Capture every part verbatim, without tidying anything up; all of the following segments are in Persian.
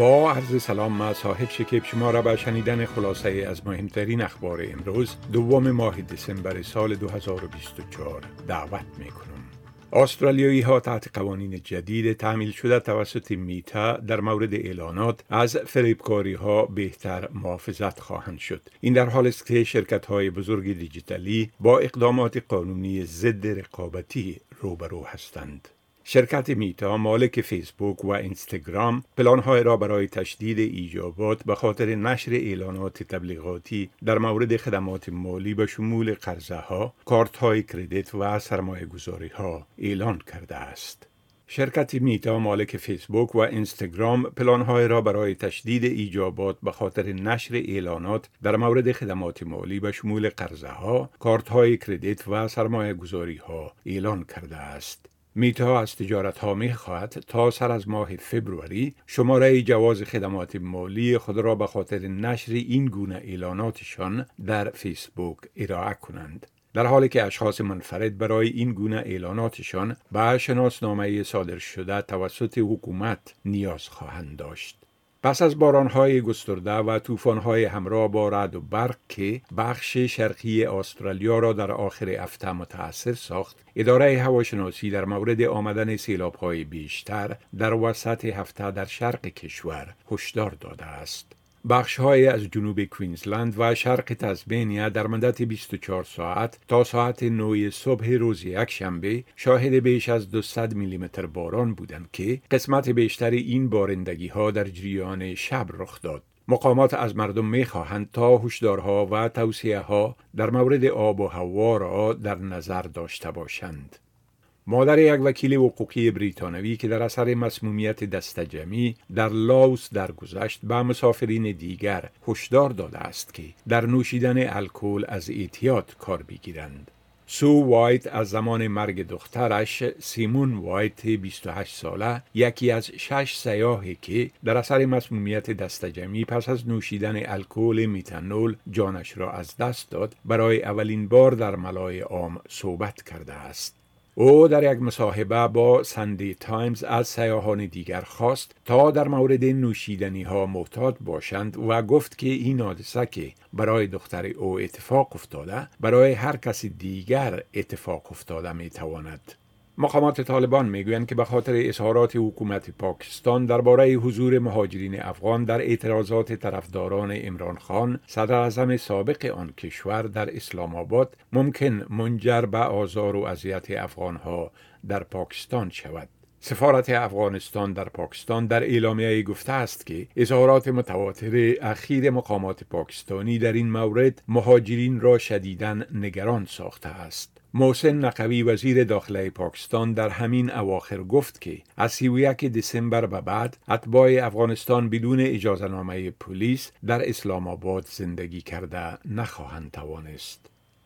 با عرض سلام، ما صاحب شکیب شما را به شنیدن خلاصه از مهمترین اخبار امروز دوم ماه دسامبر سال دو هزار و بیست و چهار دعوت می کنم. استرالیایی ها تحت قوانین جدید تعمیل شده توسط میتا در مورد اعلانات از فریبکاری ها بهتر محافظت خواهند شد. این در حالی است که شرکت های بزرگ دیجیتالی با اقدامات قانونی ضد رقابتی روبرو هستند. شرکت میتا مالک فیسبوک و اینستاگرام پلان‌های را برای تشدید ایجابات به خاطر نشر اعلانات تبلیغاتی در مورد خدمات مالی به شمول قرضه‌ها، کارت‌های کردیت و سرمایه‌گذاری‌ها اعلان کرده است. شرکت میتا مالک فیسبوک و اینستاگرام پلان‌های را برای تشدید ایجابات به خاطر نشر اعلانات در مورد خدمات مالی به شمول قرضه‌ها، کارت‌های کردیت و سرمایه‌گذاری‌ها اعلان کرده است. میتا از تجارت ها می خواهد تا سر از ماه فبروری شماره جواز خدمات مالی خود را به خاطر نشر این گونه اعلاناتشان در فیسبوک ارائه کنند، در حالی که اشخاص منفرد برای این گونه اعلاناتشان به شناسنامه صادر شده توسط حکومت نیاز خواهند داشت. پس از باران‌های گسترده و طوفان‌های همراه با رعد و برق که بخش شرقی استرالیا را در آخر هفته متأثر ساخت، اداره هواشناسی در مورد آمدن سیلاب‌های بیشتر در وسط هفته در شرق کشور هشدار داده است. بخش‌های از جنوب کوینزلند و شرق تزمینیا در مدت بیست و چهار ساعت تا ساعت نه صبح روز یکشنبه شاهد بیش از دویست میلیمتر باران بودند که قسمت بیشتر این بارندگی‌ها در جریان شب رخ داد. مقامات از مردم می‌خواهند تا هشدارها و توصیه‌ها در مورد آب و هوا را در نظر داشته باشند. مادر یک وکیل حقوقی بریتانوی که در اثر مسمومیت دسته‌جمعی در لاوس درگذشت به مسافرین دیگر هشدار داده است که در نوشیدن الکل از احتیاط کار بگیرند. سو وایت از زمان مرگ دخترش سیمون وایت بیست و هشت ساله، یکی از شش سیاحی که در اثر مسمومیت دسته‌جمعی پس از نوشیدن الکل میتانول جانش را از دست داد، برای اولین بار در ملای عام صحبت کرده است. او در یک مصاحبه با ساندی تایمز از سیاحان دیگر خواست تا در مورد نوشیدنی ها محتاط باشند و گفت که این حادثه که برای دختر او اتفاق افتاده برای هر کسی دیگر اتفاق افتاده می تواند. مقامات طالبان میگویند که به خاطر اظهارات حکومت پاکستان درباره حضور مهاجرین افغان در اعتراضات طرفداران عمران خان، صدر اعظم سابق آن کشور، در اسلام آباد ممکن منجر به آزار و اذیت افغانها در پاکستان شود. سفارت افغانستان در پاکستان در اعلامیه گفته است که اظهارات متواتر اخیر مقامات پاکستانی در این مورد مهاجرین را شدیداً نگران ساخته است. محسن نقوی وزیر داخله پاکستان در همین اواخر گفت که از سی و یک دسامبر به بعد اتباع افغانستان بدون اجازه‌نامه پلیس در اسلام آباد زندگی کرده نخواهند توانست.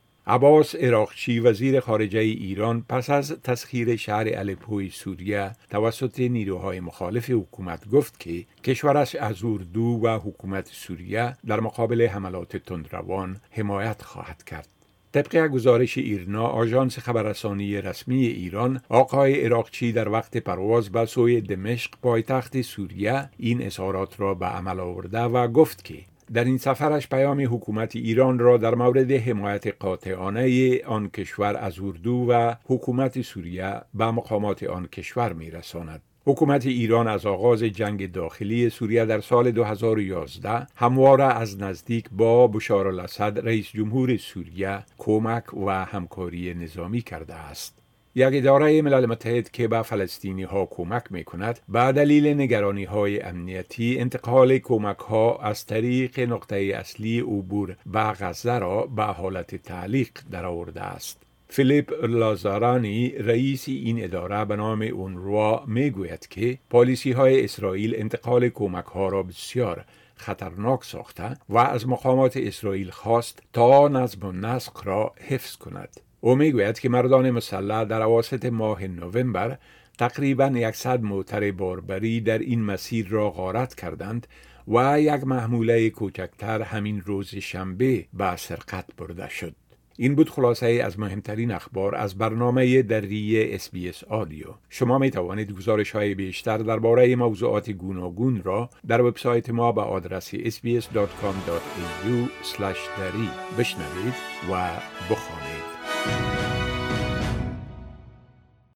عباس عراقچی وزیر خارجه ایران پس از تسخیر شهر الپوی سوریه توسط نیروهای مخالف حکومت گفت که کشورش از اردو و حکومت سوریه در مقابل حملات تندروان حمایت خواهد کرد. طبق گزارش ایرنا، آژانس خبررسانی رسمی ایران، آقای عراقچی در وقت پرواز به سوی دمشق پایتخت سوریه این اظهارات را به عمل آورده و گفت که در این سفرش پیام حکومت ایران را در مورد حمایت قاطعانه آن کشور از اردو و حکومت سوریه به مقامات آن کشور می‌رساند. حکومت ایران از آغاز جنگ داخلی سوریه در سال دو هزار و یازده همواره از نزدیک با بشار الاسد رئیس جمهور سوریه کمک و همکاری نظامی کرده است. یک اداره ملل متحد که به فلسطینی ها کمک می کند به دلیل نگرانی های امنیتی انتقال کمک ها از طریق نقطه اصلی عبور به غزه را به حالت تعلیق درآورده است. فیلیپ لازارانی رئیس این اداره به نام اونروا می گوید که پالیسی های اسرائیل انتقال کمک ها را بسیار خطرناک ساخته و از مقامات اسرائیل خواست تا نظم و نسق را حفظ کند. او می گوید که مردان مسلح در اواسط ماه نوامبر تقریباً صد موتر باربری در این مسیر را غارت کردند و یک محموله کوچکتر همین روز شنبه به سرقت برده شد. این بود خلاصه از مهمترین اخبار از برنامه دری اس بی اس آدیو. شما می توانید گزارش‌های بیشتر درباره موضوعات گوناگون را در وبسایت ما به آدرس اس بی اس دات کام دات ای یو اسلش دری بشنوید و بخوانید.